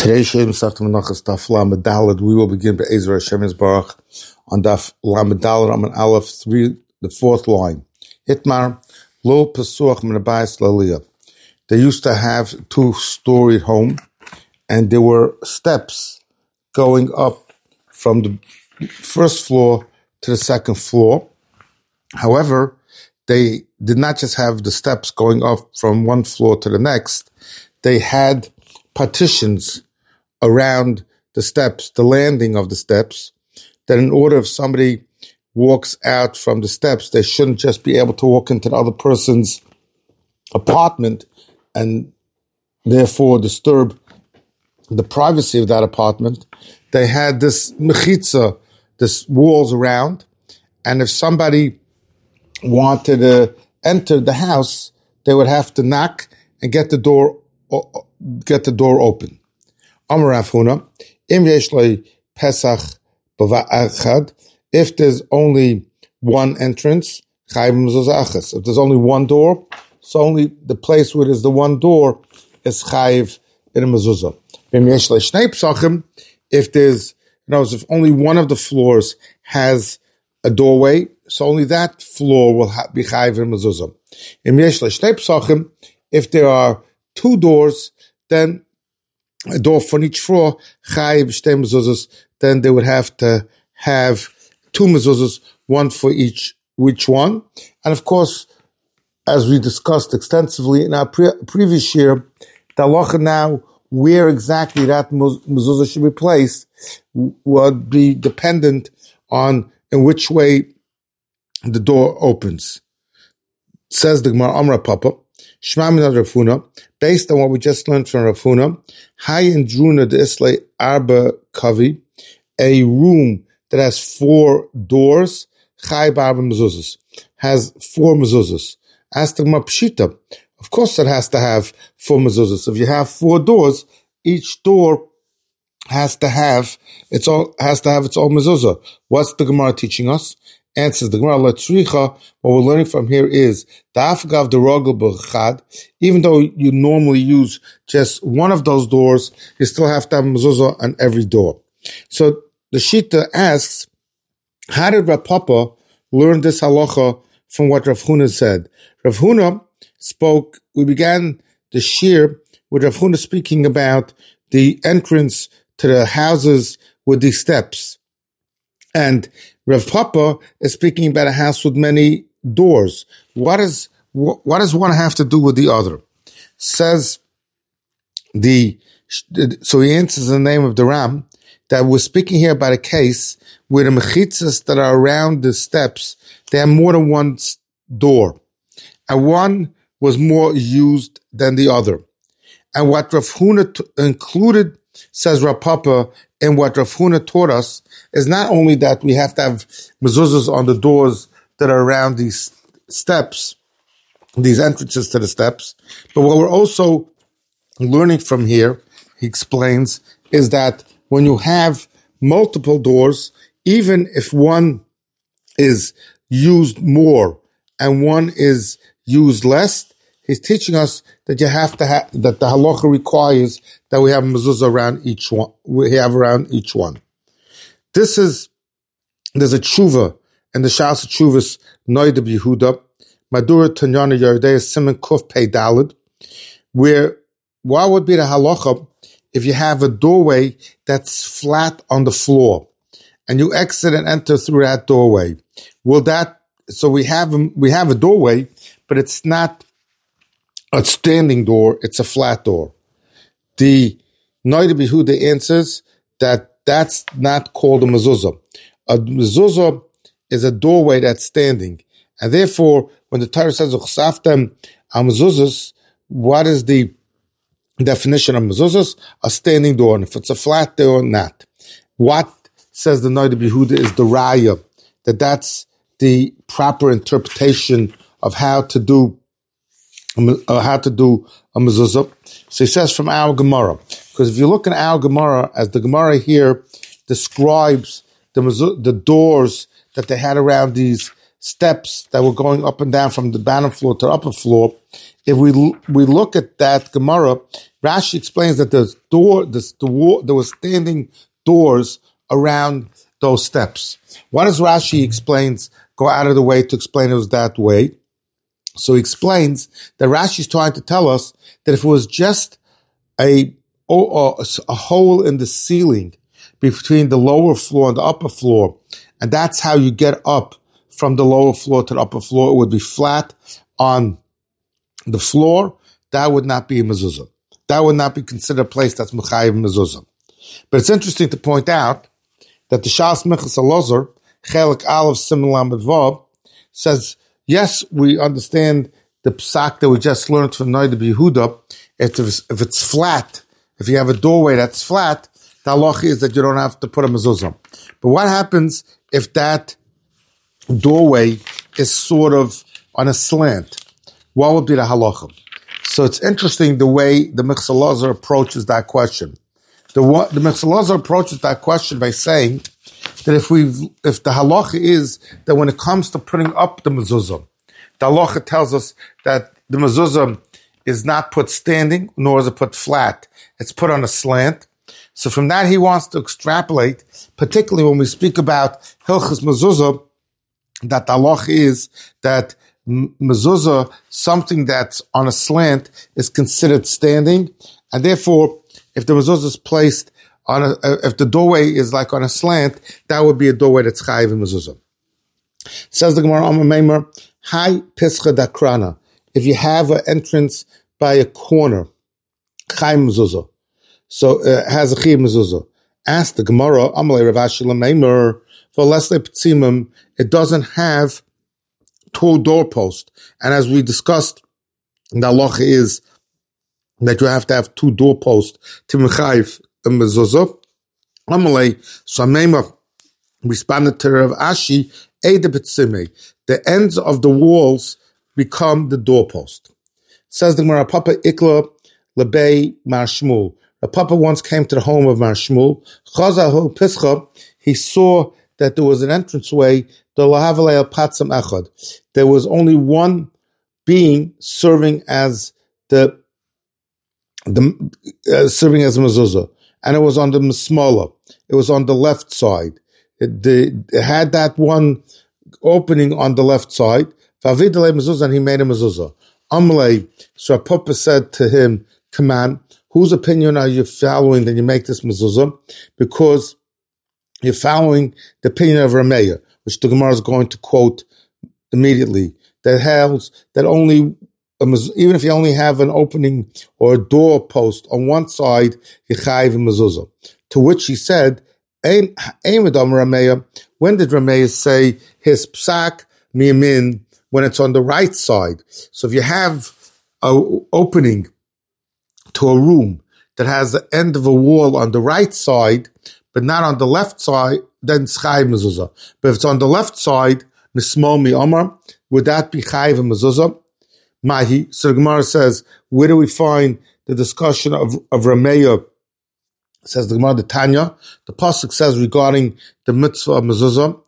Today's Shem Safta Menachas Daf Lamed Daled. We will begin by Ezra Hashem Yisbarach on Daf Lamed Daled Amen Aleph 3, the fourth line. Hitmar Lo Pesuach Min Abayis Laliyah. They used to have a two-story home, and there were steps going up from the first floor to the second floor. However, they did not just have the steps going up from one floor to the next. They had partitions around the steps, the landing of the steps, that in order if somebody walks out from the steps, they shouldn't just be able to walk into the other person's apartment and therefore disturb the privacy of that apartment. They had this mechitza, this walls around, and if somebody wanted to enter the house, they would have to knock and get the door open. Amar Rav Huna, Im yesh lo Pesach b'va'achad, if there's only one entrance, chayv mezuzah achas. If there's only one door, so only the place where there's the one door is chayv in a mezuzah. Im yesh lo shnei pesachim, if there's, if only one of the floors has a doorway, so only that floor will be chayv in mezuzah. Im yesh lo shnei pesachim, if there are two doors, then a door for each floor, chayiv shtei mezuzos, then they would have to have two mezuzos, one for each one. And of course, as we discussed extensively in our previous year, the halacha now, where exactly that mezuzah should be placed, would be dependent on in which way the door opens. Says the Gemara, Amra Papa, Shema min Rav Huna, based on what we just learned from Rav Huna, Hayin Druna de Islay Arba Kavi, a room that has four doors, Chay Barba Mezuzas, has four mezuzas. As the Gemara Pshita, of course it has to have four mezuzas. If you have four doors, each door has to have its own mezuzah. What's the Gemara teaching us? Answers the Gemara, Latzricha, what we're learning from here is, Da'afgav de Rogel B'chad, even though you normally use just one of those doors, you still have to have mezuzah on every door. So the Shita asks, how did Rav Papa learn this halacha from what Rav Huna said? Rav Huna we began the shir with Rav Huna speaking about the entrance to the houses with these steps. And Rav Papa is speaking about a house with many doors. What does one have to do with the other? So he answers in the name of the Ram that we're speaking here about a case where the mechitzas that are around the steps, they have more than one door. And one was more used than the other. And what Rav Huna included, says Rav Papa, and what Rav Huna taught us is not only that we have to have mezuzahs on the doors that are around these steps, these entrances to the steps, but what we're also learning from here, he explains, is that when you have multiple doors, even if one is used more and one is used less, he's teaching us that you have to have, that the halacha requires that we have mezuzah around each one. We have around each one. There's a tshuva in the Shas Tshuvas Noida B'Yehuda, Madura Tanyana Yardei Simon Kuf Pei Dalid, where what would be the halacha if you have a doorway that's flat on the floor and you exit and enter through that doorway? So we have a doorway, but it's not a standing door, it's a flat door. The Noida B'Yehuda answers that that's not called a mezuzah. A mezuzah is a doorway that's standing. And therefore, when the Torah says, Uchsaftem al-mezuzahs, what is the definition of mezuzahs? A standing door. And if it's a flat door, not. What, says the Noida B'Yehuda, is the raya, that's the proper interpretation of how to do a mezuzah. So he says from our Gemara, because if you look in our Gemara, as the Gemara here describes the doors that they had around these steps that were going up and down from the bottom floor to the upper floor. If we look at that Gemara, Rashi explains that there were standing doors around those steps. Why does Rashi explains go out of the way to explain it was that way? So he explains that Rashi is trying to tell us that if it was just a hole in the ceiling between the lower floor and the upper floor, and that's how you get up from the lower floor to the upper floor, it would be flat on the floor, that would not be a mezuzah. That would not be considered a place that's mechayiv mezuzah. But it's interesting to point out that the Shas Minchas Elazar, Chelik Aleph Siman Lamed Vav, says, yes, we understand the psak that we just learned from Noida B'Yehuda. If it's flat, if you have a doorway that's flat, the halacha is that you don't have to put a mezuzah. But what happens if that doorway is sort of on a slant? What would be the halacha? So it's interesting the way the Minchas Elazar approaches that question. The Minchas Elazar approaches that question by saying that if the halacha is that when it comes to putting up the mezuzah, the halacha tells us that the mezuzah is not put standing, nor is it put flat. It's put on a slant. So from that, he wants to extrapolate, particularly when we speak about Hilchas Mezuzah, that the halacha is that mezuzah, something that's on a slant, is considered standing, and therefore, if the mezuzah is placed if the doorway is like on a slant, that would be a doorway that's chayiv in mezuzah. Says the Gemara, Amar Meimer, Hai Pischa Dakrana. If you have an entrance by a corner, chayiv mezuzah, so it has a chayiv mezuzah. Ask the Gemara, Amalei Rav Ashi L'Meimer, for Lesle P'tzimim, it doesn't have two doorposts. And as we discussed, the halacha is that you have to have two doorposts to mechayiv a mezuzah. Amalei, so Meimer responded to Rav Ashi, Eide B'tzimei, the ends of the walls become the doorpost. Says the Gemara, Papa Ikla Lebei Mar Shmuel. A papa once came to the home of Mar Shmuel. Chazahu Pischa, he saw that there was an entranceway. There was only one being serving as serving as a mezuzah, and it was on the mismala. It was on the left side. It had that one opening on the left side. And he made a mezuzah. Amalei, so a papa said to him, come on, whose opinion are you following that you make this mezuzah? Because you're following the opinion of Rameya, which the Gemara is going to quote immediately, that holds that only, even if you only have an opening or a door post on one side, you chayiv a mezuzah. To which he said, when did Rameya say his psak miyamin when it's on the right side? So if you have an opening to a room that has the end of a wall on the right side, but not on the left side, then it's chayiv mezuzah. But if it's on the left side, mismol mi omar, would that be chayiv mezuzah? Mahi. So the Gemara says, where do we find the discussion of Rameya? Says the Gemara, the Tanya, the pasuk says regarding the mitzvah of mezuzah,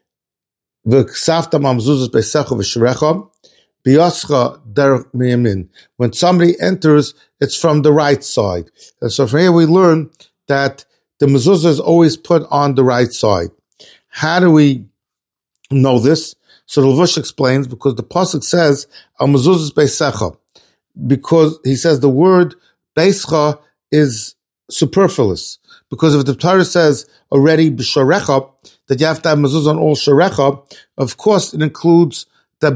v'ksafta ma mezuzah beisecha v'sherecha, biyascha derech miyamin. When somebody enters, it's from the right side. And so from here we learn that the mezuzah is always put on the right side. How do we know this? So the Levush explains, because the pasuk says, "Al mezuzah beisecha," because he says the word beischa is superfluous. Because if the Torah says already b'sharecha that you have to have mezuzah on all sharecha, of course it includes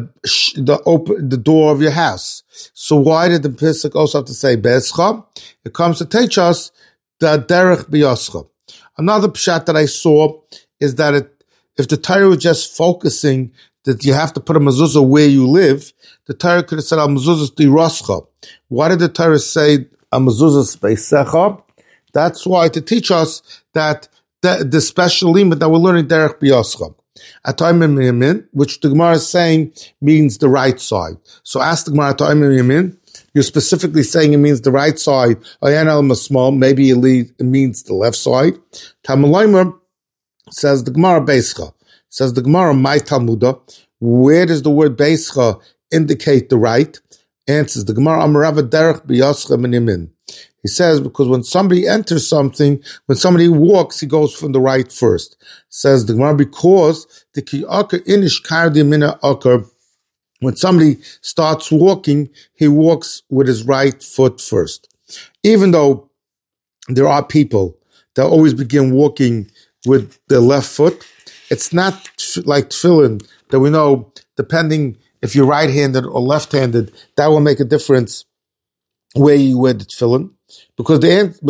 the door of your house. So why did the pasuk also have to say beischa? It comes to teach us that derech biyascha. Another pshat that I saw is that if the Torah was just focusing that you have to put a mezuzah where you live, the Torah could have said al mezuzah dirascha. Why did the Torah say al mezuzah beisecha? That's why, to teach us that the special limit that we're learning derech biyascha. Atayim yamin, which the Gemara is saying means the right side. So ask the Gemara, Atayim yamin, you're specifically saying it means the right side. Ayan al masmal, maybe it means the left side. Talmud Leimer says the Gemara beischa. Says the Gemara, my Talmudah, Where does the word Beischa indicate the right? Answers the Gemara, Amarava Derech B'Yoscha Min Yamin. He says, because when somebody enters something, when somebody walks, he goes from the right first. Says the Gemara, because the Ki Akar Inish Kardi Mina Akar, when somebody starts walking, he walks with his right foot first. Even though there are people that always begin walking with their left foot, it's not like tefillin that we know, depending if you're right-handed or left-handed, that will make a difference where you wear the tefillin. Because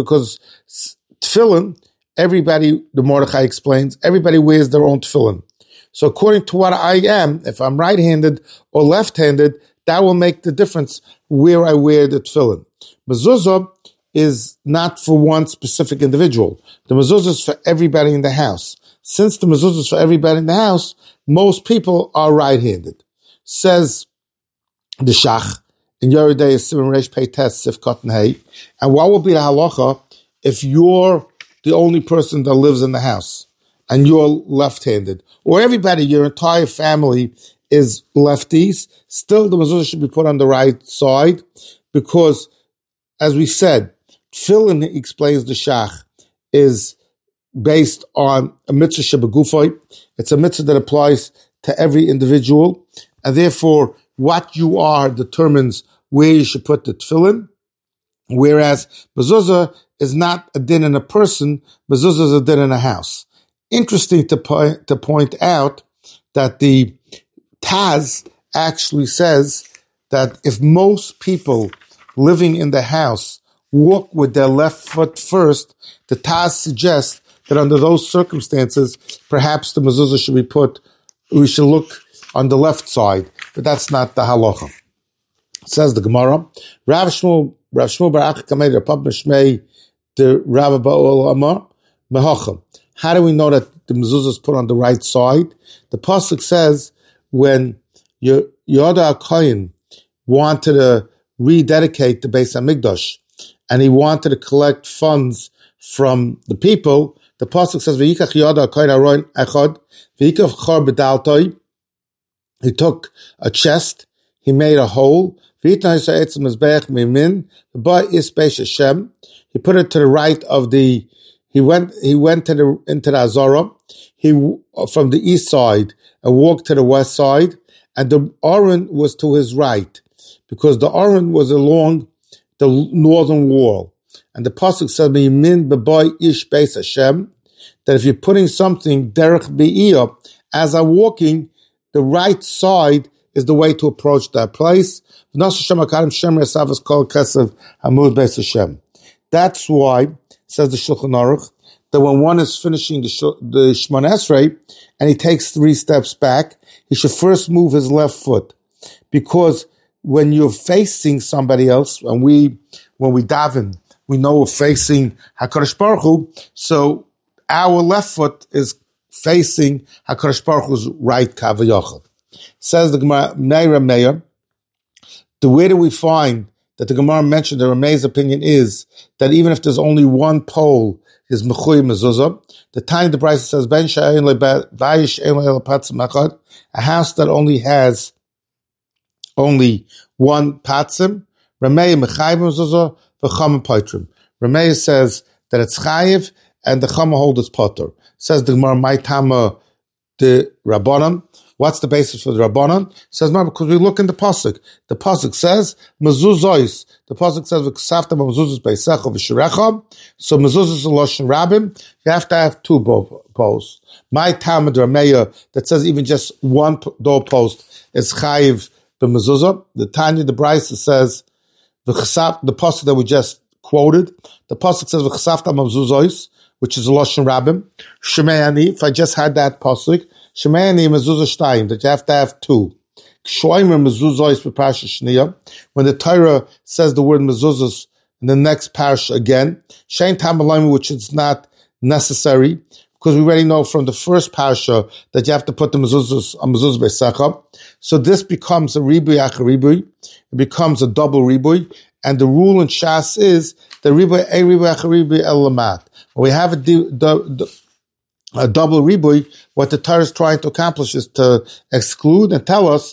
tefillin, everybody, the Mordechai explains, everybody wears their own tefillin. So according to what I am, if I'm right-handed or left-handed, that will make the difference where I wear the tefillin. Mezuzah is not for one specific individual. The mezuzah is for everybody in the house. Since the mezuzah is for everybody in the house, most people are right-handed. Says the Shach in Yoredei Simon Reish Pei Tes Sif Cotton Hay. And what will be the halacha if you're the only person that lives in the house and you're left-handed, or everybody, your entire family is lefties? Still, the mezuzah should be put on the right side because, as we said, tefillin, explains the Shach, is based on a mitzvah shebegufay. It's a mitzvah that applies to every individual, and therefore what you are determines where you should put the tefillin, whereas mezuzah is not a din in a person, mezuzah is a din in a house. Interesting to point out that the Taz actually says that if most people living in the house walk with their left foot first, the Taz suggests that under those circumstances, perhaps the mezuzah should be put, we should look on the left side, but that's not the halacha. Says the Gemara, Rav Shmuel Barach Kamei Rapab Mishmei the Rabba Ba'ol Amar Mehacha. How do we know that the mezuzah is put on the right side? The pasuk says when Yoda HaKohen wanted to rededicate the Beis Hamikdash and he wanted to collect funds from the people, the pasuk says V'yikach Yoda HaKohen Aron Echad V'yikach Chor B'daltoi. He took a chest, he made a hole. He put it to the right of the. He went into the Azara. He from the east side and walked to the west side, and the Aron was to his right, because the Aron was along the northern wall. And the pasuk said, "Min b'boy ish beis Hashem," that if you're putting something derech be'iyah as I'm walking, the right side is the way to approach that place. That's why, says the Shulchan Aruch, that when one is finishing the Shemona Esrei and he takes 3 steps back, he should first move his left foot. Because when you're facing somebody else, and when we daven, we know we're facing HaKadosh Baruch Hu, so our left foot is facing HaKadosh Baruch Hu's right kavayachal. Says the Gemara, Meir Meir, the way that we find that the Gemara mentioned the Ramey's opinion is that even if there's only one pole, is mechuy mezuzah. The time the Brisa says, Ben she'ein le'bayish ein le'patzim echad, a house that only has only one patzim, Ramey mechayiv mezuzah, v'chama paitrim. Ramey says that it's chayiv, and the chama hold its potter. Says the Gemara, my tama the Rabbanan. What's the basis for the Rabbanan? Says, no, because we look in the pasuk. The pasuk says mezuzos. The pasuk says v'ksafta mezuzos beisecha v'shirecha. So mezuzos is a lashon rabim. You have to have 2 posts. My Talmud Rameya that says even just one doorpost is chayiv b'mezuzah. The Tanya, the Brisa says the pasuk that we just quoted. The pasuk says v'ksafta mezuzos, which is a lashon rabim. Shemei, if I just had that pasuk. Shemani mezuzah shtayim, that you have to have 2. Shoimer mezuzah is b'parasha shniya. When the Torah says the word mezuzah in the next parasha again, shein tamalayim, which is not necessary, because we already know from the first parasha that you have to put the mezuzah on mezuzah beisecha. So this becomes a ribui achar ribui. It becomes a double ribui, and the rule in Shas is the ribui achar ribui el lamat. We have a double ribui, what the Torah is trying to accomplish is to exclude and tell us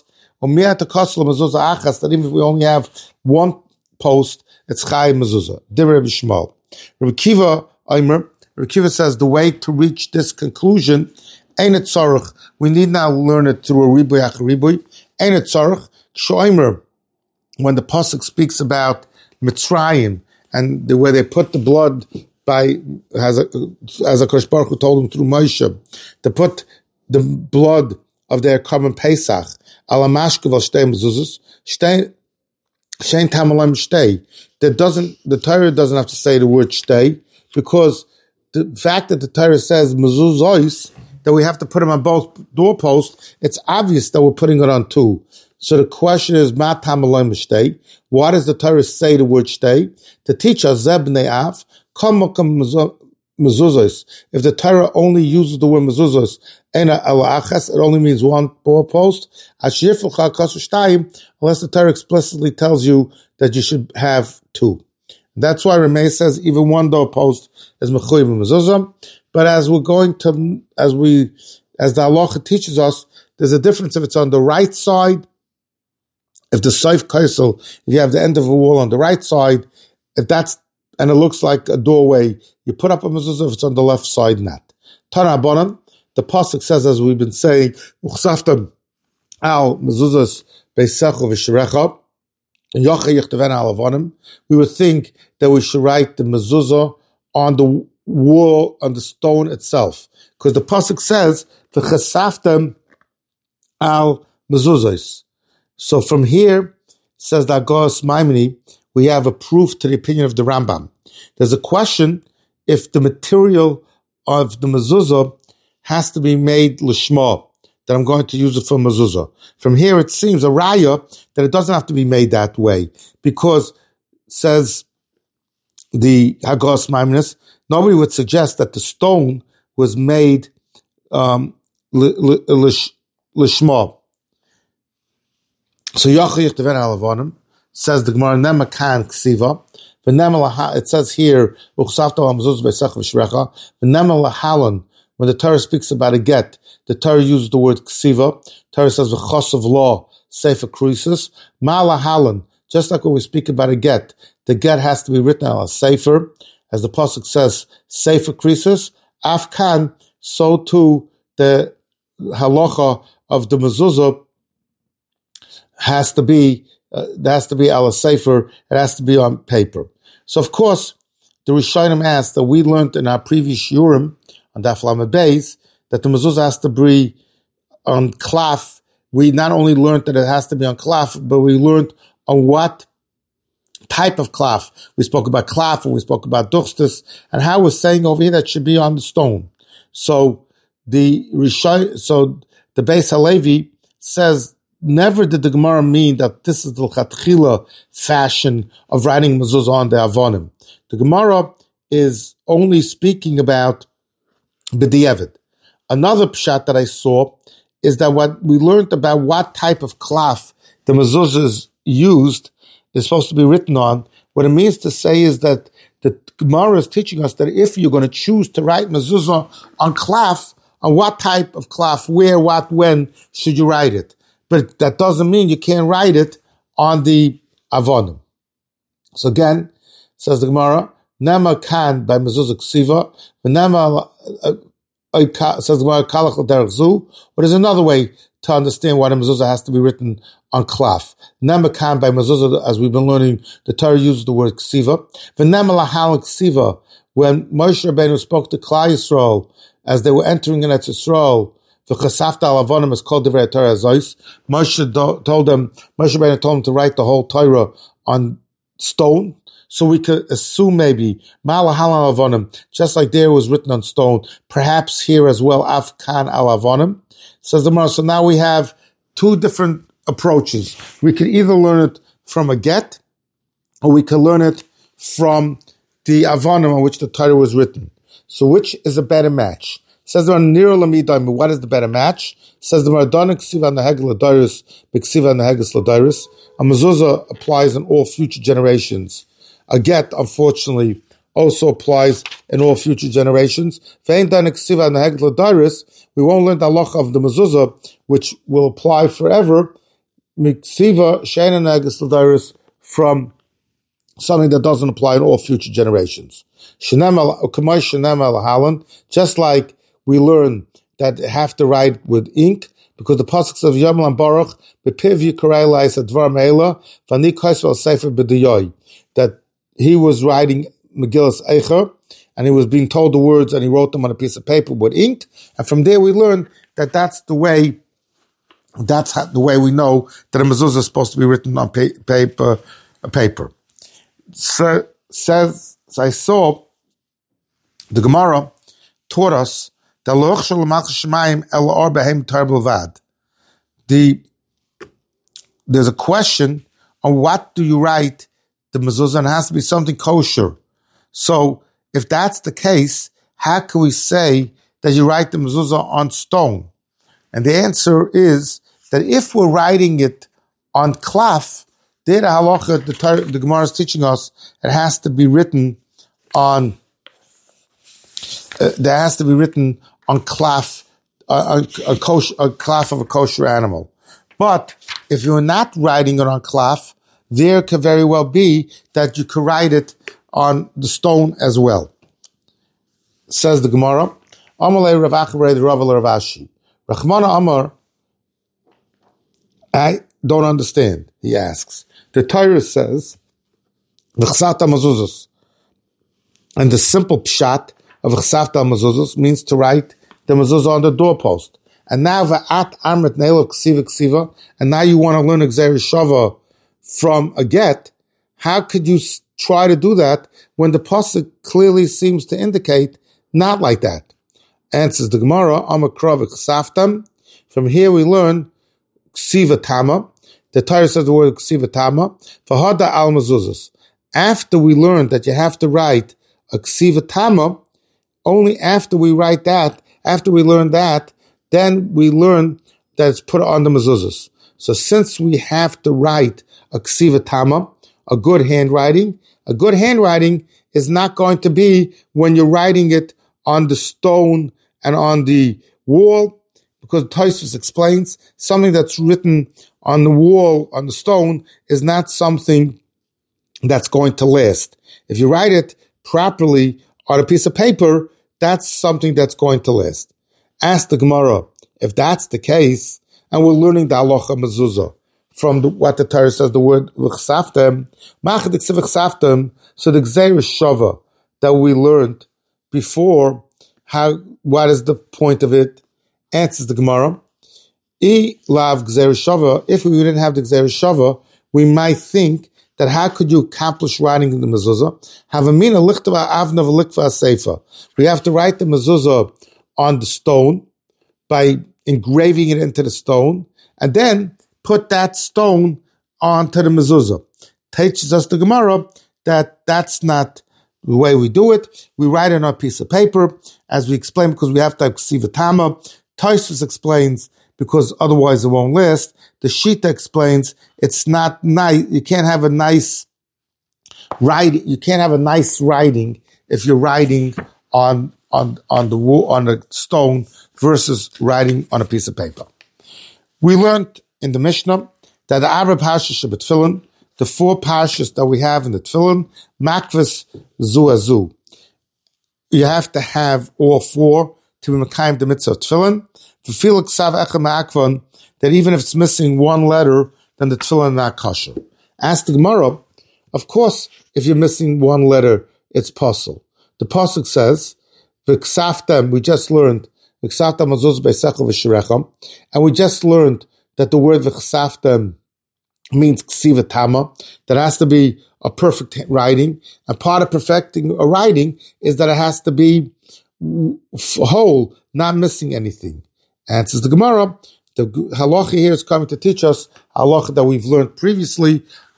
that even if we only have one post, it's Chai Mezuzah. Divrei Rabbi Shmuel. Rabbi Kiva says the way to reach this conclusion, ain't it tzarech. We need now learn it through a ribui ach ribui. Ain't it tzarech? Shoimer, when the pasuk speaks about Mitzrayim and the way they put the blood as a Kodesh Baruch Hu told him through Moshe, to put the blood of their common Pesach ala mashkav al shtei mezuzos shein tamalam shtei. The Torah doesn't have to say the word shtei, because the fact that the Torah says mezuzos, that we have to put them on both doorposts, it's obvious that we're putting it on two. So the question is, ma tamalam shtei? Why does the Torah say the word shtei? To teach us zeb ne'af mezuzos. If the Torah only uses the word mezuzos, it only means one doorpost. Unless the Torah explicitly tells you that you should have two. That's why Rameh says even one doorpost is mechuyev mezuzah. But as the halacha teaches us, there's a difference if it's on the right side. If the Seif Kaisel, if you have the end of a wall on the right side, and it looks like a doorway, you put up a mezuzah. If it's on the left side, not. Tana Abonim, the pasuk says, as we've been saying, "Uchsaftam al mezuzas beisecho v'sherecha yocha yichteven al avonim." We would think that we should write the mezuzah on the wall, on the stone itself, because the pasuk says v'chasaftam al mezuzos. So from here, says the Agos Maimoni, we have a proof to the opinion of the Rambam. There's a question if the material of the mezuzah has to be made lishma, that I'm going to use it for mezuzah. From here, it seems a raya that it doesn't have to be made that way, because, says the Hagos Maimonides, nobody would suggest that the stone was made lishma. So Yachayich Teven Alavonim says the Gemara Nema Kan Ksiva. It says here Uchsafto Hamzuz Beisach V'Shrecha. V'Nema Lahalan. When the Torah speaks about a get, the Torah uses the word Ksiva. Torah says V'Chos of law Sefer Krisus. Ma Lahalan. Just like when we speak about a get, the get has to be written on a Sefer, as the pasuk says Sefer Krisus. Afkan. So too the halacha of the mezuzah has to be al sefer. It has to be on paper. So of course, the Rishonim asked that we learned in our previous Yurim on Daf Lamed Beis that the mezuzah has to be on klaf. We not only learned that it has to be on klaf, but we learned on what type of klaf. We spoke about klaf and we spoke about duchstus, and how we're saying over here that it should be on the stone. So the Beis Halevi says, never did the Gemara mean that this is the Chatchila fashion of writing mezuzah on the avonim. The Gemara is only speaking about b'diavad. Another pshat that I saw is that what we learned about what type of klaf the mezuzah is used is supposed to be written on. What it means to say is that the Gemara is teaching us that if you're going to choose to write mezuzah on klaf, on what type of klaf, where, what, when should you write it? But that doesn't mean you can't write it on the avonim. So again, says the Gemara, Nema kan by mezuzah ksiva, Nema says the Gemara kalach l'derech zu. But there's another way to understand why the mezuzah has to be written on klaf. Nema kan by mezuzah, as we've been learning, the Torah uses the word ksiva. V'nema lahal ksiva, when Moshe Rabbeinu spoke to Klal Yisrael as they were entering in Eretz Yisrael, V'chasafta al avonim is called divrei Torah zois. Moshe Rabbeinu told them to write the whole Torah on stone. So we could assume maybe malahal al avonim, just like there was written on stone, perhaps here as well afkan al avonim. Says the Gemara. So now we have two different approaches. We can either learn it from a get, or we can learn it from the avonim on which the Torah was written. So which is a better match? Says the Nira Lamidai, what is the better match? Says the Maradona Ksiva and the Hegel Ladaris, Biksiva and the Hegel Ladaris. A mezuzah applies in all future generations. A get, unfortunately, also applies in all future generations. We won't learn the halacha of the mezuzah, which will apply forever, from something that doesn't apply in all future generations. Just like we learn that you have to write with ink, because the pasuk of Yom Baruch bepiv yikarei la'is advar meila v'ani kaisvel sefer b'diyoy, that he was writing Megillas Eicher and he was being told the words and he wrote them on a piece of paper with ink, and from there we learn that that's the way we know that a mezuzah is supposed to be written on paper. So I saw the Gemara taught us that there's a question on what do you write the mezuzah, and it has to be something kosher. So if that's the case, how can we say that you write the mezuzah on stone? And the answer is that if we're writing it on klaf, there the halacha, the Gemara is teaching us, it has to be written on. There has to be written on klaf, a klaf of a kosher animal. But if you're not writing it on klaf, there could very well be that you could write it on the stone as well. Says the Gemara, Amalei Rav Acharei Rav Ashi. Rachmana Amar, I don't understand, he asks. The Torah says, V'chsavta mezuzos. And the simple pshat of V'chsavta mezuzos means to write the mezuzah on the doorpost. And now V'at Amrit Neilo Ksiva, and now you want to learn Gzeir Shava from a get. How could you try to do that when the pasuk clearly seems to indicate not like that? Answers the Gemara, Amakra V'chsavtam. From here we learn Ksiva Tama. The Torah says the word Ksiva Tama. V'hada al mezuzos. After we learn that you have to write a Ksiva Tama, only after we write that, after we learn that, then we learn that it's put on the mezuzos. So since we have to write a Ksiva Tama, a good handwriting is not going to be when you're writing it on the stone and on the wall, because Tosfos explains something that's written on the wall, on the stone, is not something that's going to last. If you write it properly on a piece of paper, that's something that's going to last. Ask the Gemara, if that's the case, and we're learning the halacha mezuzah from what the Torah says, the word v'chsavtem, so the Gzeir Shava that we learned before, what is the point of it? Answers the Gemara, if we didn't have the Gzeir Shava, we might think that how could you accomplish writing in the mezuzah? We have to write the mezuzah on the stone by engraving it into the stone, and then put that stone onto the mezuzah. Teaches us the Gemara that that's not the way we do it. We write it on a piece of paper, as we explained, because we have to have Ksiva Tama. Tosfos explains because otherwise it won't last. The Shita explains it's not nice. You can't have a nice writing. You can't have a nice writing if you're writing on the wall, on a stone, versus writing on a piece of paper. We learned in the Mishnah that the Arba Parshas Tefillin, the 4 parshas that we have in the Tefillin, Makvis Zu. You have to have all 4 to be Mekayim the mitzvah of Tefillin. That even if it's missing one letter, then the Tefillin is not kosher. Ask the Gemara, of course, if you're missing one letter, it's pasul. The pasuk says, V'ksaftem, we just learned, V'ksaftem mazuz be'sechel v'shirechem, and we just learned that the word V'ksaftem means Ksiva Tama, that has to be a perfect writing, and part of perfecting a writing is that it has to be whole, not missing anything. Answers the Gemara, the halacha here is coming to teach us halacha that we've learned previously,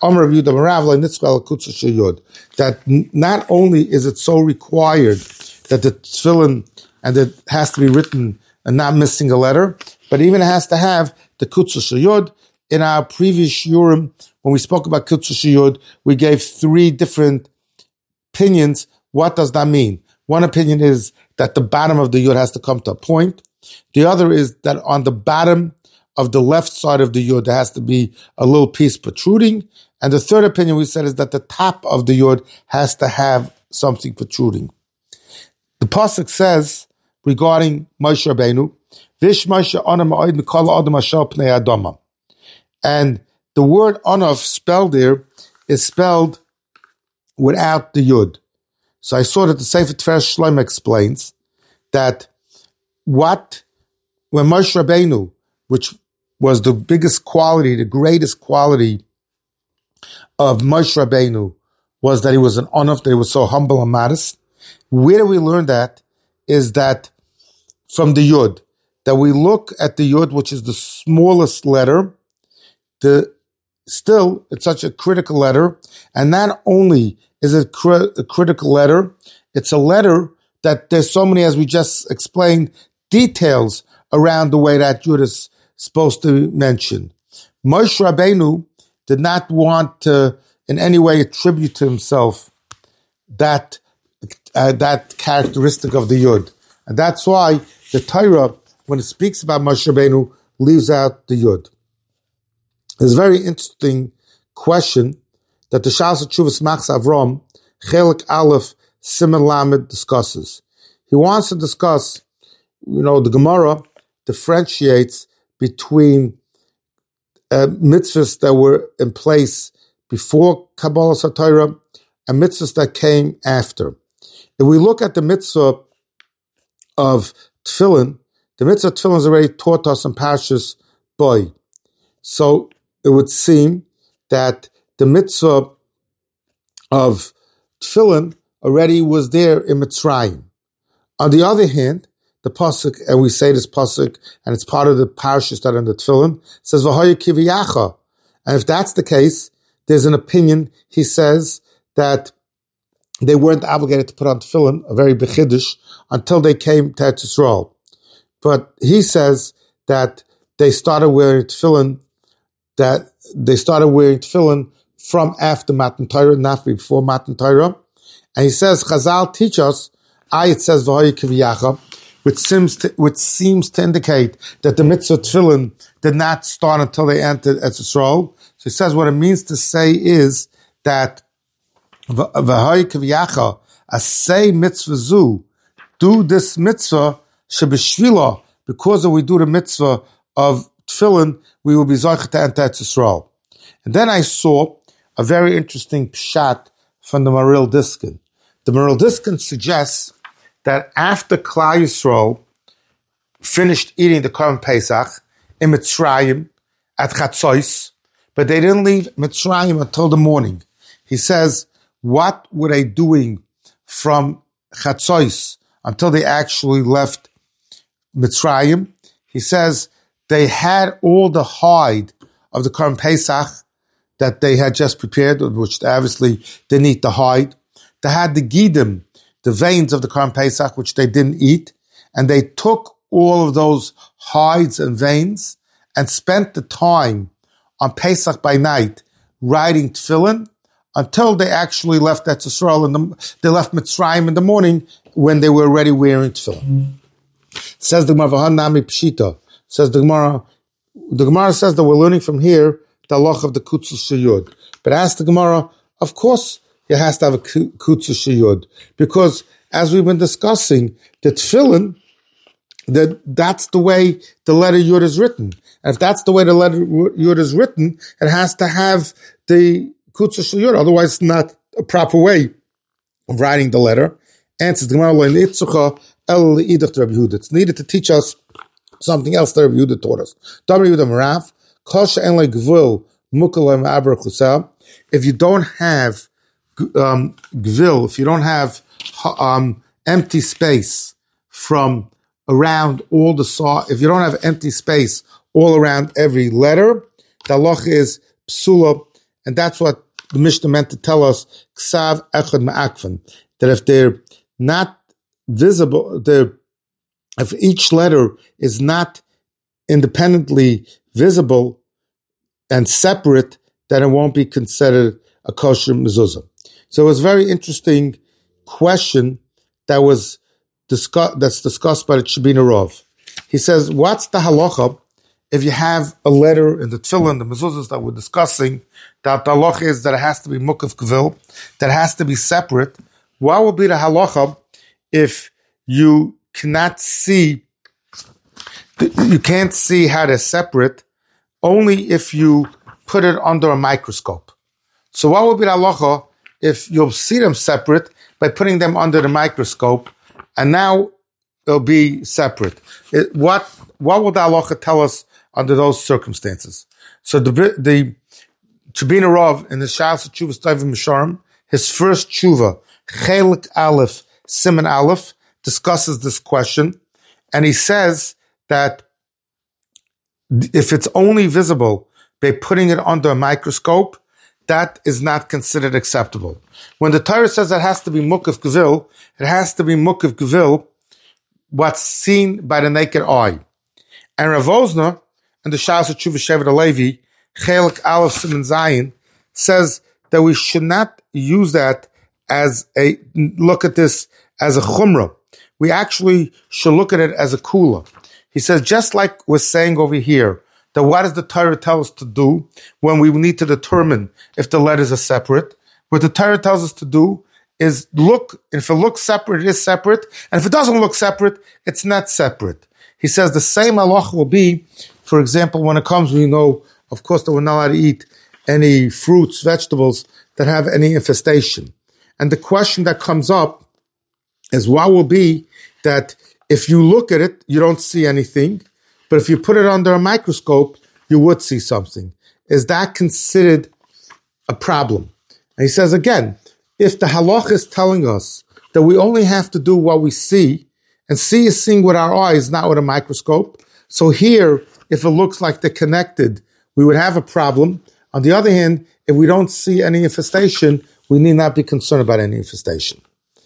that not only is it so required that the tefillin and it has to be written and not missing a letter, but even it has to have the kutzah sheyud. In our previous shiurim, when we spoke about kutzah sheyud, we gave 3 different opinions what does that mean? One opinion is that the bottom of the yud has to come to a point. The other is that on the bottom of the left side of the yud, there has to be a little piece protruding. And the third opinion we said is that the top of the yud has to have something protruding. The pasuk says regarding Moshe Rabbeinu, Vish Moshe Ana Ma'od Mikol Adam Ashal Pnei Adama. And the word Anav spelled there is spelled without the yud. So I saw that the Sefer Tiferes Shlomo explains that when Moshe Rabbeinu, which was the biggest quality, the greatest quality of Moshe Rabbeinu, was that he was an Anav, that he was so humble and modest. Where do we learn that? Is that from the yud, that we look at the yud, which is the smallest letter, still, it's such a critical letter, and not only is it a critical letter, it's a letter that there's so many, as we just explained, details around the way that yud is supposed to mention. Moshe Rabbeinu did not want to in any way attribute to himself that characteristic of the yud. And that's why the Torah, when it speaks about Moshe Rabbeinu, leaves out the yud. There's a very interesting question that the Shas Tshuvas Machs Avram, Chelik Aleph, Siman Lamed discusses. He wants to discuss, the Gemara differentiates between mitzvahs that were in place before Kabbalah Torah and mitzvahs that came after. If we look at the mitzvah of Tefillin, the mitzvah of Tefillin is already taught us in Parshas Boy. So it would seem that the mitzvah of Tefillin already was there in Mitzrayim. On the other hand, the pasuk, and we say this pasuk, and it's part of the parashas that are in the Tefillin, says V'hoya kiviyacha. And if that's the case, there's an opinion. He says that they weren't obligated to put on Tefillin, a very bechiddush, until they came to Eretz Yisrael. But he says that they started wearing Tefillin from after Matan Torah, not before Matan Torah. And he says, Chazal teach us, it says V'hoya kiviyacha, which seems to indicate that the mitzvah Tefillin did not start until they entered Eretz Yisrael. So he says what it means to say is that V'hoya kiviyacha, asay mitzvah zu, do this mitzvah shebeshvila, because if we do the mitzvah of Tefillin, we will be zocheh to enter Eretz Yisrael. And then I saw a very interesting pshat from the Maril Diskin. The Maril Diskin suggests that after Klal Yisrael finished eating the Korban Pesach in Mitzrayim at Chatzos, but they didn't leave Mitzrayim until the morning. He says, what were they doing from Chatzos until they actually left Mitzrayim? He says they had all the hide of the Korban Pesach that they had just prepared, which they obviously didn't eat the hide. They had the gidim, the veins of the Korban Pesach, which they didn't eat, and they took all of those hides and veins and spent the time on Pesach by night writing Tefillin until they actually left Eretz Yisrael, they left Mitzrayim in the morning when they were already wearing Tefillin. Says the Gemara, V'han nami pshita. Says the Gemara says that we're learning from here the halach of the kutzah sheyud. But ask the Gemara, of course, it has to have a kutzah sheyud, because as we've been discussing, the Tefillin, that's the way the letter yud is written. And if that's the way the letter yud is written, it has to have the kutzah sheyud. Otherwise, it's not a proper way of writing the letter. Answers the Gemara, it's needed to teach us something else that Rabbi Yehuda taught us. If you don't have gvil, if you don't have empty space from around all the if you don't have empty space all around every letter, the halach is psula, and that's what the Mishnah meant to tell us, ksav echad ma'akvan, that if they're not visible, if each letter is not independently visible and separate, then it won't be considered a kosher mezuzah. So it was very interesting question that's discussed by the Shebina Rav. He says, what's the halacha if you have a letter in the tefillin, the mezuzahs that we're discussing, that the halacha is that it has to be mukaf kavil, that it has to be separate? What will be the halacha if you can't see how they're separate, only if you put it under a microscope? So what will be the halacha if you'll see them separate by putting them under the microscope, and now they'll be separate? What will the halacha tell us under those circumstances? So the Shebina Rav in the Shas Tshuvas Tovim Misharim, his first tshuva, Chelik Aleph, Siman Aleph, discusses this question, and he says that if it's only visible by putting it under a microscope, that is not considered acceptable. When the Torah says that it has to be mukaf gevil, it has to be mukaf gevil, what's seen by the naked eye. And Rav Osner, in the Shas Tshuvas Shevet HaLevi, Chelik Aleph Siman Zayin, says that we should not use that look at this as a chumrah. We actually should look at it as a kula. He says, just like we're saying over here, that what does the Torah tell us to do when we need to determine if the letters are separate? What the Torah tells us to do is look, and if it looks separate, it is separate, and if it doesn't look separate, it's not separate. He says the same halach will be, for example, when it comes, we know, of course, that we're not allowed to eat any fruits, vegetables that have any infestation. And the question that comes up is what will be that if you look at it, you don't see anything, but if you put it under a microscope, you would see something. Is that considered a problem? And he says again, if the halach is telling us that we only have to do what we see, and see is seeing with our eyes, not with a microscope, so here, if it looks like they're connected, we would have a problem. On the other hand, if we don't see any infestation, we need not be concerned about any infestation.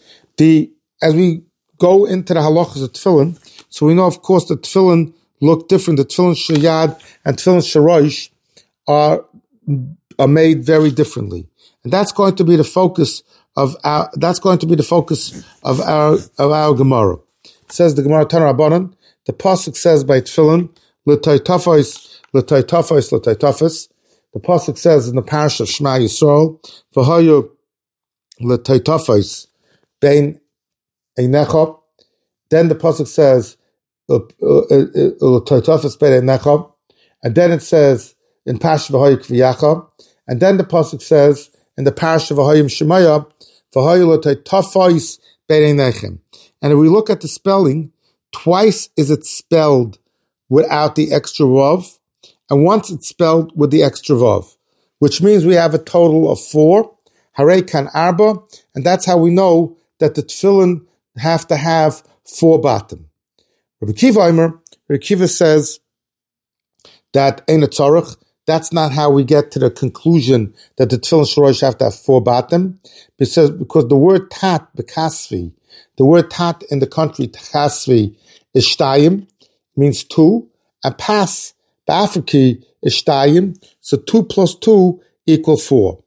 As we go into the halachas of tefillin, so we know, of course, that tefillin look different. The tefillin sheyad and tefillin sherosh are made very differently, and that's going to be the focus of our Gemara. It says the Gemara Tana Rabbanan. The pasuk says by tefillin l'toitafos. The pasuk says in the parasha of Shema Yisrael, v'hayu l'toitafos bein einecha. Then the pasuk says l'toitafos bein einecha, and then it says in parasha v'hayu kviyacha, and then the pasuk says in the parasha v'hayu Shemaya, v'hayu l'toitafos bein einechem. And if we look at the spelling, twice is it spelled without the extra vav, and once it's spelled with the extra vav, which means we have a total of 4, harei kan arba, and that's how we know that the tefillin have to have 4 bottom. Rabbi Kiva says that ein tzarich, that's not how we get to the conclusion that the tefillin shorosh have to have 4 bottom, because the word tat, bekasvi, the word tat in the country, Tachasvi, is shtayim, means 2, and pas, ba'afriki, is shtayim, so 2 plus 2 equal 4.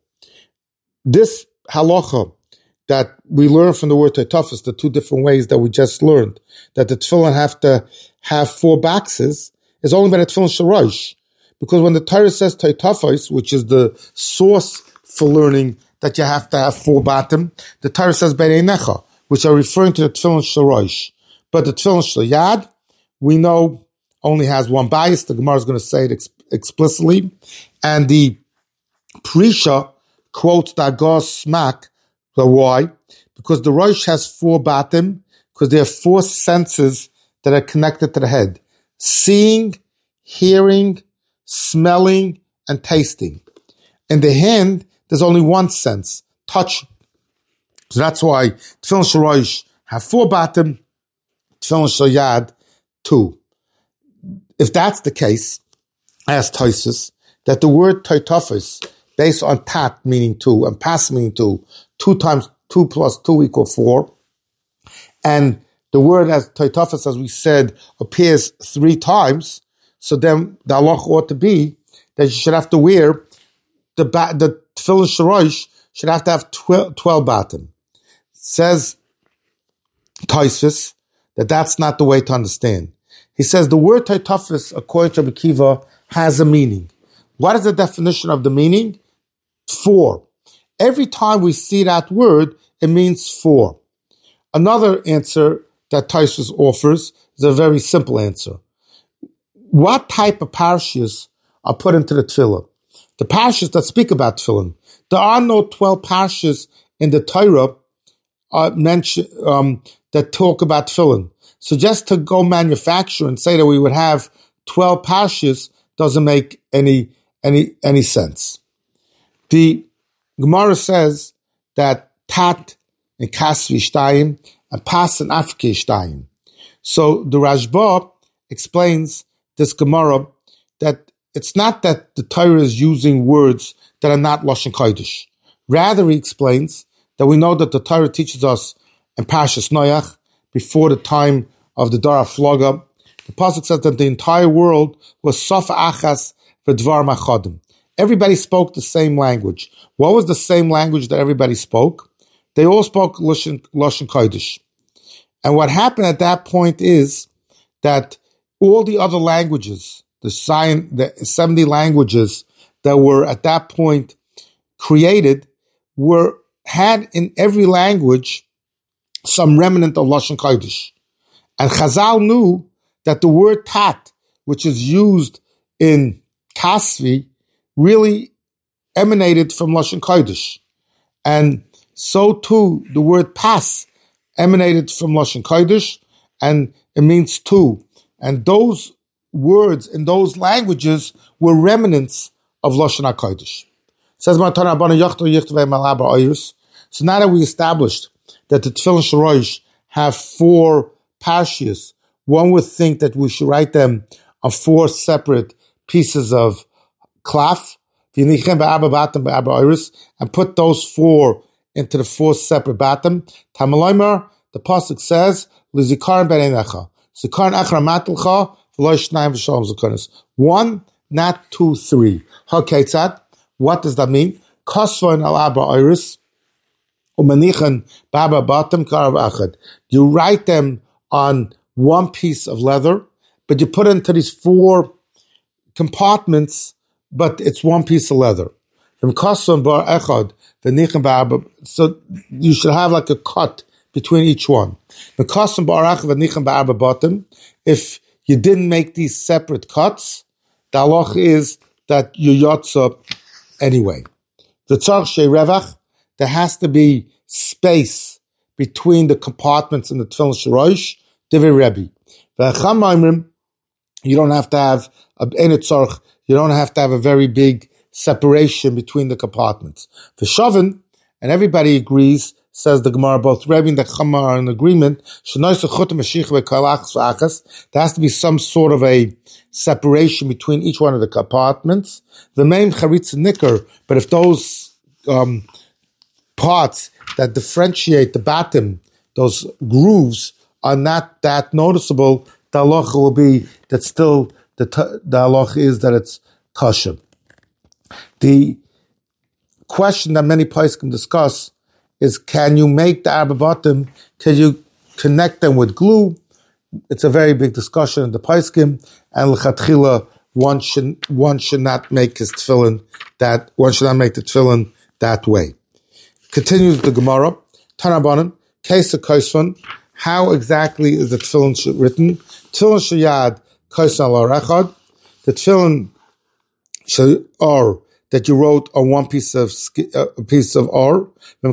This halacha that we learn from the word teitafos, the 2 different ways that we just learned, that the tefillin have to have 4 boxes, is only by the tefillin shorosh. Because when the Torah says teitafos, which is the source for learning that you have to have 4 bottom, the Torah says bein einecha, which are referring to the tefillin shorosh. But the tefillin sheyad, we know, only has 1 bias. The Gemara is going to say it explicitly. And the Prisha quotes the Agos Smak. Why? Because the Rosh has 4 bottom, because there are 4 senses that are connected to the head. Seeing, hearing, smelling, and tasting. In the hand, there's only 1 sense, touch. So that's why tefillin shorosh have 4 bottom, tefillin sheyad 2. If that's the case, as Tosfos, that the word teitafos, based on tat meaning 2 and pas meaning 2, 2 times 2 plus 2 equal 4, and the word as teitafos, as we said, appears 3 times, so then the halach ought to be that you should have to wear the tefillin shorosh should have to have 12 bottom. Says Tosfos that that's not the way to understand. He says the word Taitafis, according to Rabbi Akiva, has a meaning. What is the definition of the meaning? 4. Every time we see that word, it means 4. Another answer that Tosfos offers is a very simple answer. What type of parashas are put into the tefillah? The parashas that speak about tefillin. There are no 12 parashas in the Torah that talk about tefillin. So just to go manufacture and say that we would have 12 parashas doesn't make any sense. The Gemara says that tat and kasvi shtayim and pas and afke shtayim. So the Rashba explains this Gemara that it's not that the Torah is using words that are not Lashon Kodesh. Rather, he explains that we know that the Torah teaches us in Parshas Noach, before the time of the Dara Floga, the pasuk says that the entire world was Sofa Achas v'Dvar Machadim. Everybody spoke the same language. What was the same language that everybody spoke? They all spoke Lashon Kodesh. And what happened at that point is that all the other languages, the 70 languages that were at that point created, had in every language some remnant of Lashon Kodesh. And Chazal knew that the word tat, which is used in Kasvi, really emanated from Lashon Kodesh. And so too, the word pas emanated from Lashon Kodesh, and it means two. And those words in those languages were remnants of Lashon HaKodesh. Says so now that we established that the Tefillin Shorosh have 4 parshas, one would think that we should write them on 4 separate pieces of klaf, and put those 4 into the 4 separate batim. Tamaloimer, the pasuk says, "Lizikaron ben enecha, zikaron echra matilcha, v'lo shnayim v'shalom zikaros." 1, not 2, 3. Haketzat. What does that mean? Kosvon al abba iris, umanichan baba batim karav achad. You write them on 1 piece of leather, but you put it into these 4 compartments, but it's 1 piece of leather. So you should have like a cut between each one. If you didn't make these separate cuts, the halach is that you yotza anyway. There has to be space between the compartments in the Tefillin Shorosh. Divrei Rebbe. You don't have to have a very big separation between the compartments. For Shavin, and everybody agrees, says the Gemara, both Rebbe and the Chama are in agreement, there has to be some sort of a separation between each one of the compartments. The main charitz nicker, but if those parts that differentiate the batim, those grooves, are not that noticeable, the halacha will be that still the halacha is that it's kosher. The question that many poskim discuss is, can you make the arba batim, can you connect them with glue? It's a very big discussion in the poskim, and l'chatchila, one should not make his tefillin one should not make the tefillin that way. Continues the Gemara, Tanabanan, Kesa Kosvan. How exactly is the tefillin written? Tefillin sheyad Kosvan al rechad. The tefillin or that you wrote on 1 piece of or.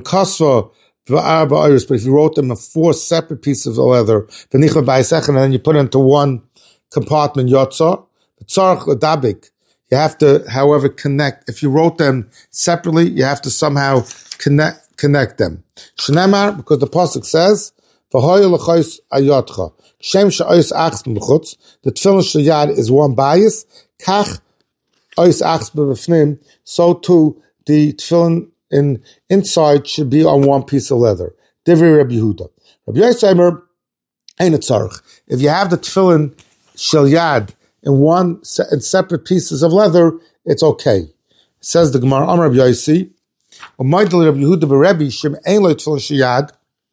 But if you wrote them on 4 separate pieces of leather, and then you put it into 1 compartment, yotza. You have to, however, connect. If you wrote them separately, you have to somehow connect them. Shnemar, because the pasuk says, the tefillin sheyad is 1 bias. Kach so too the tefillin inside should be on 1 piece of leather. Divrei Rabbi Yehuda. Rabbi Yosef, if you have the tefillin sheyad in separate pieces of leather, it's okay. Says the Gemara, Amar Rabbi Yosef, Rabbi Yehuda b'Rebbe Shem ein lo tefillin sheyad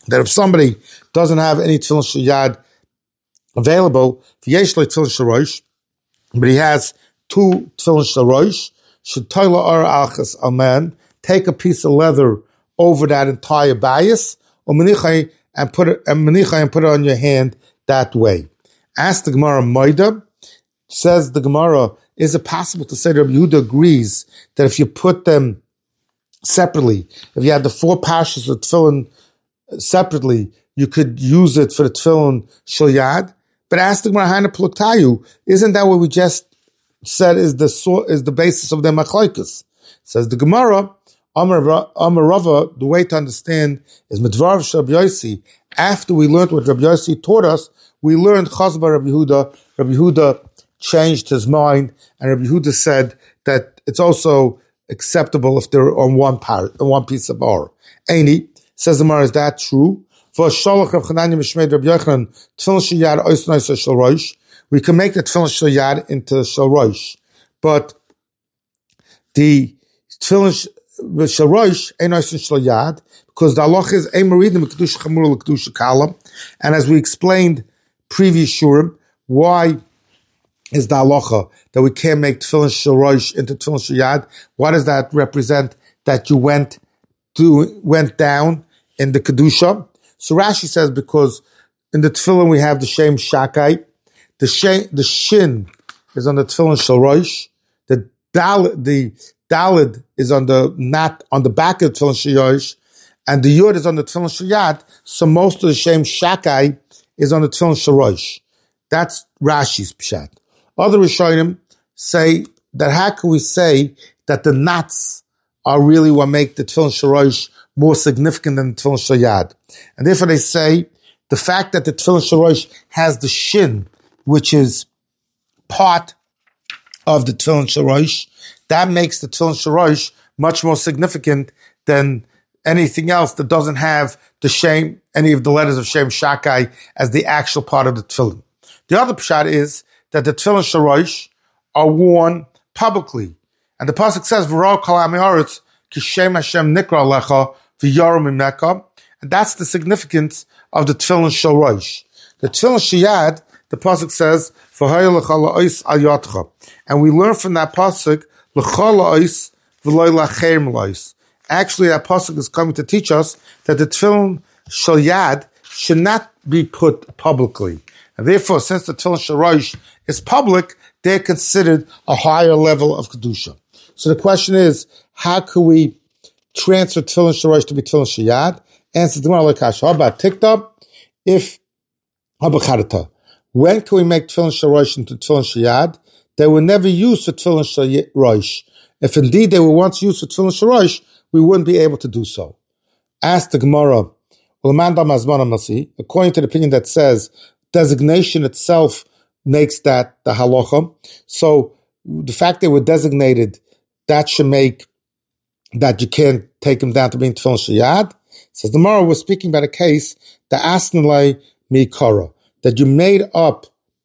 that if somebody doesn't have any tefillin shel yad available, v'yesh lo tefillin shel rosh, but he has two tefillin shel rosh, shetoila ar alchas amen, take a piece of leather over that entire bias, and put it on your hand that way. Ask the Gemara Moida, says the Gemara, is it possible to say that Rabbi Yehuda agrees that if you put them separately, if you had the four parshas of tefillin separately, you could use it for the tefillin shel yad? But ask the Gemara Hana Pluktayu, isn't that what we just said is the basis of the machlokes? Says the Gemara, Amar Rava, the way to understand is Midvar Rabbi Yossi. After we learned what Rabbi Yossi taught us, we learned Chazba Rabbi Yehuda. Rabbi Yehuda changed his mind, and Rabbi Yehuda said that it's also acceptable if they're on one piece of ore. Aini, says the Gemara, is that true? For Sholach Rav Chananya Mishmei Rabbi Yochanan, Tefillin Shel Yad Oisnai Shel Rosh, we can make the Tefillin Shel Yad into Shel Rosh, but the Tefillin Shel Rosh ain't Oisnai Shel Yad, because the halach is ein meridim l'kedusha chamura l'kedusha kala, and as we explained previous shurim, why is the halacha that we can't make tefillin shel rosh into tefillin shel yad? What does that represent? That you went down in the kedusha. So Rashi says because in the tefillin we have the shem shakai, the shin is on the tefillin shel rosh, the dalid is on the back of the tefillin shel rosh, and the yud is on the tefillin shel yad. So most of the shem shakai is on the tefillin shel rosh. That's Rashi's pshat. Other Rishonim say that how can we say that the knots are really what make the tefillin shel rosh more significant than the tefillin shel yad? And therefore they say the fact that the tefillin shel rosh has the shin, which is part of the tefillin shel rosh, that makes the tefillin shel rosh much more significant than anything else that doesn't have the shem, any of the letters of shem shakai as the actual part of the tefillin. The other pshat is that the tefillin shel rosh are worn publicly. And the pasuk says, V'ro kol ha'amei haaretz ki shem Hashem nikra lecha v'yaru mimeka. And that's the significance of the tefillin shel rosh. The tefillin shel yad, the pasuk says, V'haya lecha la'os al yadcha. And we learn from that pasuk, lecha la'os v'loy la'cherim la'os. Actually, that pasuk is coming to teach us that the tefillin shel yad should not be put publicly. And therefore, since the tefillin shel rosh is public, they're considered a higher level of kedusha. So the question is, how can we transfer tefillin shel rosh to be tefillin shel yad? Answer the Gemara like How about tikta? How about charata? When can we make tefillin shel rosh into tefillin shel yad? They were never used for tefillin shel rosh. If indeed they were once used for tefillin shel rosh, we wouldn't be able to do so. Ask the Gemara, according to the opinion that says designation itself makes that the halacha. So the fact they were designated, that should make that you can't take them down to being tefillin shel yad. Says the Gemara, we're speaking about a case, the asnalei mikara, that you made up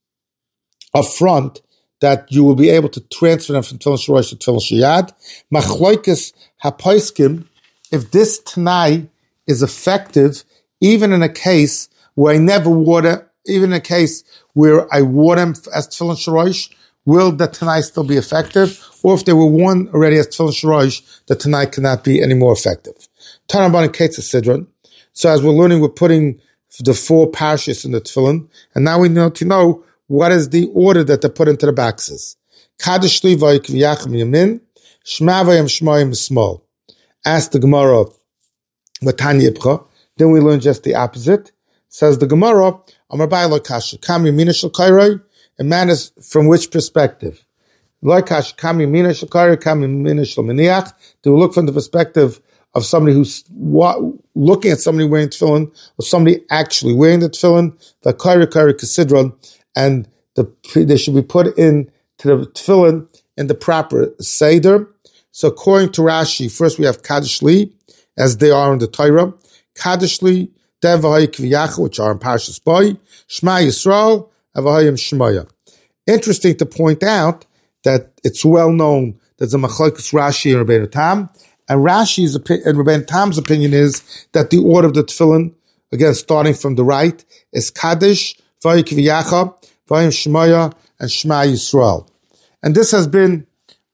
front that you will be able to transfer them from tefillin shel rosh to tefillin shel yad. Machloikes hapaiskim, if this tanai is effective, even in a case where I never wore them, even in a case where I wore them as tefillin shel rosh, will the tanai still be effective? Or if they were worn already as tefillin shel rosh, the tanai cannot be any more effective. Tanabana Ketz Sidron. So as we're learning, we're putting the four parshas in the tefillin, and now we need to know what is the order that they put into the boxes. Kadosh li v'yachim yamin, shma v'yam shmoyim small. Ask the Gemara, Matanya Ibcha. Then we learn just the opposite. Says the Gemara, Amar Bai lo kasha, kam yamina shel kairoi. It matters from which perspective. Lo kasha, kam yamina shel kairoi, kam yamina shel miniach. Do we look from the perspective of somebody who's looking at somebody wearing tefillin, or somebody actually wearing the tefillin, the kairoi kasidron, and they should be put in to the tefillin in the proper seder. So according to Rashi, first we have Kadosh Li, as they are in the Torah, Kadosh Li, then V'haya Kviyacha, which are in Parshas Boy, Shema Yisrael, and V'hayim Shemaya. Interesting to point out that it's well known that the Machlokes Rashi and Rabbeinu Tam, and Rashi's and Rabbeinu Tam's opinion is that the order of the tefillin again starting from the right, is Kaddish, Vayikviyacha, Vayim Shemaya, and Shema Yisrael. And this has been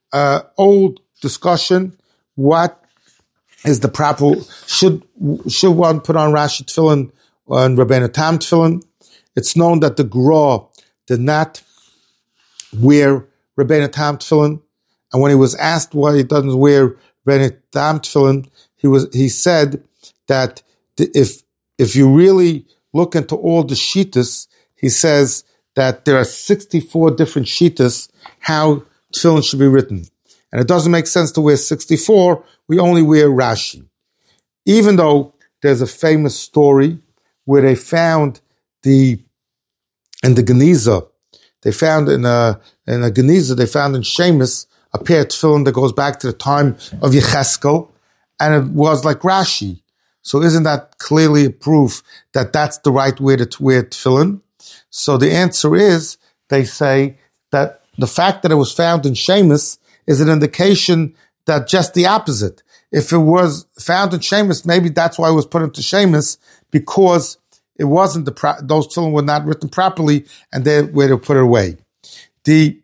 old discussion. What is the proper, should one put on Rashi Tefillin and Rabbeinu Tam Tefillin? It's known that the Gra did not wear Rabbeinu Tam Tefillin, and when he was asked why he doesn't wear Rabbeinu Tam Tefillin, he said that if you really look into all the shittas, he says that there are 64 different shittas how tefillin should be written. And it doesn't make sense to wear 64, we only wear Rashi. Even though there's a famous story where they found in the Geniza, they found in a Geniza, they found in Shemus a pair of tefillin that goes back to the time of Yecheskel, and it was like Rashi. So isn't that clearly a proof that that's the right way to wear tefillin? So the answer is, they say that the fact that it was found in Shemus is an indication that just the opposite. If it was found in Shemus, maybe that's why it was put into Shemus, because it wasn't those tefillin were not written properly, and they were to put it away. The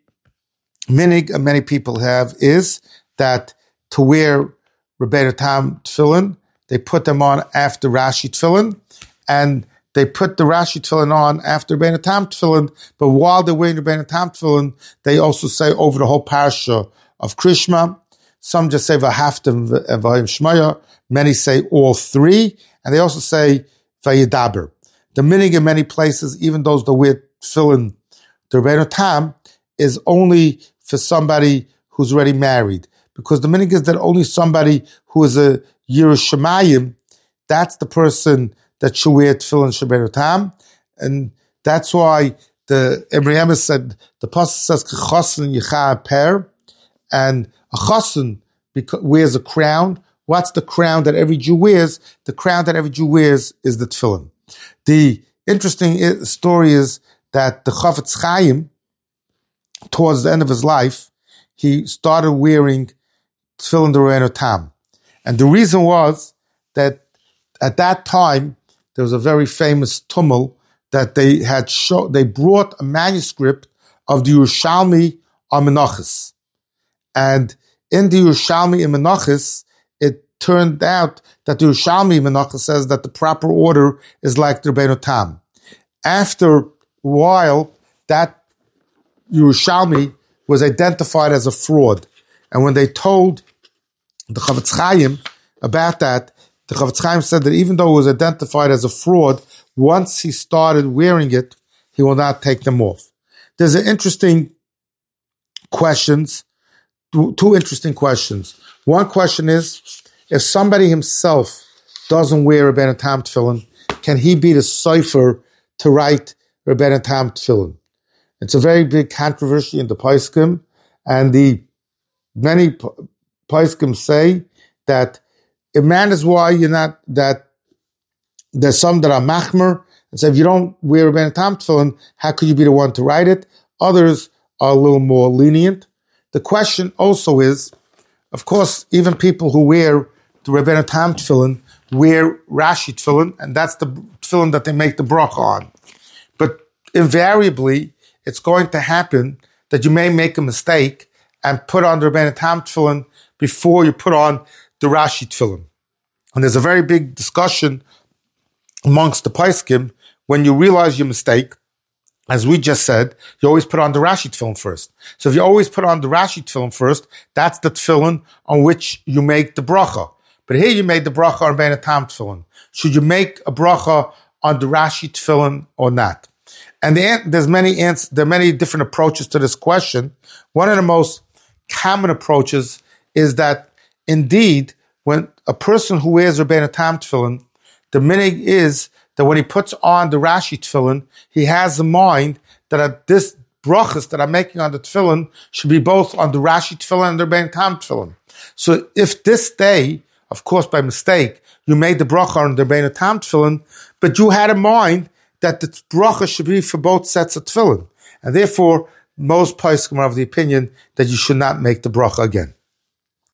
minig many people have is that to wear Rabbeinu Tam tefillin, they put them on after Rashi tefillin, and they put the Rashi tefillin on after Rabbeinu Tam tefillin, but while they're wearing Rabbeinu Tam tefillin, they also say over the whole parasha of Krishma. Some just say V'haftem V'ayim Shmaya. Many say all three, and they also say Vayidaber. The minig in many places, even those that wear tefillin, the Rabbeinu Tam, is only for somebody who's already married, because the minig is that only somebody who is a Yerushalayim, that's the person that should wear tefillin Rabbeinu Tam, and that's why the Emrei said the pasuk says Chasen Yicha Per, and a chasen wears a crown. What's the crown that every Jew wears? The crown that every Jew wears is the tefillin. The interesting story is that the Chafetz Chaim, towards the end of his life, he started wearing tefillin Rabbeinu Tam. And the reason was that at that time, there was a very famous tumult that they brought a manuscript of the Yerushalmi Menachos. And in the Yerushalmi Menachos, it turned out that the Yerushalmi Menachos says that the proper order is like the Rabbeinu Tam. After a while, that Yerushalmi was identified as a fraud. And when they told the Chafetz Chaim about that, the Chafetz Chaim said that even though it was identified as a fraud, once he started wearing it, he will not take them off. There's an interesting questions, two interesting questions. One question is, if somebody himself doesn't wear Rabbeinu Tam tefillin, can he be the sofer to write Rabbeinu Tam tefillin? It's a very big controversy in the Poskim, and many Poskim say that it matters why you're not, that there's some that are machmer, and say if you don't wear Rabbeinu Tam tefillin, how could you be the one to write it? Others are a little more lenient. The question also is, of course, even people who wear the Rabbeinu Tam tefillin wear Rashi tefillin, and that's the tefillin that they make the bracha on. But invariably, it's going to happen that you may make a mistake and put on the Rabbeinu Tam tefillin before you put on the Rashi tefillin. And there's a very big discussion amongst the Poskim. When you realize your mistake, as we just said, you always put on the Rashi tefillin first. So if you always put on the Rashi tefillin first, that's the tefillin on which you make the bracha. But here you made the bracha on Rabbeinu Tam tefillin. Should you make a bracha on the Rashi tefillin or not? And there are many different approaches to this question. One of the most common approaches is that indeed, when a person who wears Rabbeinu Tam tefillin, the minig is that when he puts on the Rashi tefillin, he has in mind that this brachas that I'm making on the tefillin should be both on the Rashi tefillin and the Rabbeinu Tam tefillin. So if this day, of course by mistake, you made the bracha on the Rabbeinu Tam tefillin, but you had in mind that the bracha should be for both sets of tefillin. And therefore, most poskim are of the opinion that you should not make the bracha again.